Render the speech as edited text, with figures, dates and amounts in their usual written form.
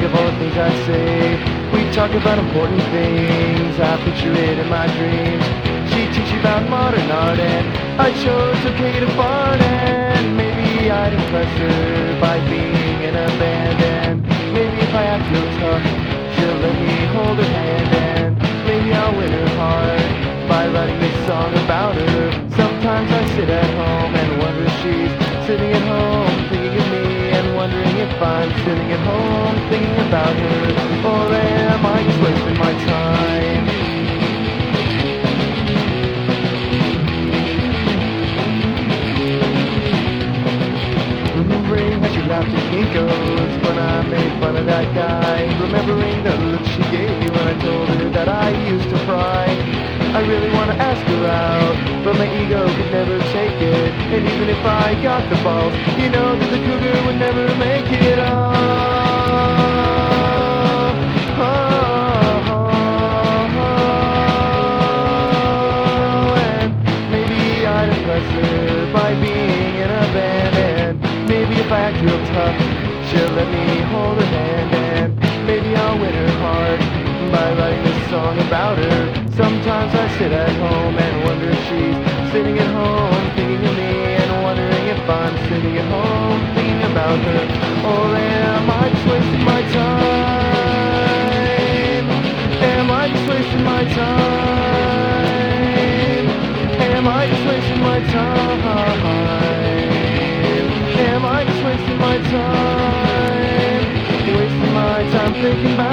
of all the things I say. We talk about important things, I picture it in my dreams. She teaches about modern art and I chose okay to fart. And maybe I'd impress her by being in a band. And maybe if I act real tough, she'll let me hold her hand. And maybe I'll win her heart by writing this song about her. Sometimes I sit at home and wonder if she's sitting at home thinking of me, and wondering if I'm sitting at home thinking about her. Or am I just wasting my time? Remembering how she laughed at Kinko's when I made fun of that guy. Remembering the look she gave when I told her that I used to cry. I really want to ask her out, but my ego could never take it. And even if I got the balls, you know that the cougar would never make it up. And maybe I'd impress her by being in a band. And maybe if I act real tough, she'll let me hold her hand. And maybe I'll win her heart by writing this song about her. Sometimes I sit at home and wonder if she's sitting at home thinking of me, and wondering if I'm sitting at home thinking about her. Or am I just wasting my time? Am I just wasting my time? Am I just wasting my time? Am I just wasting my time? Wasting my time thinking about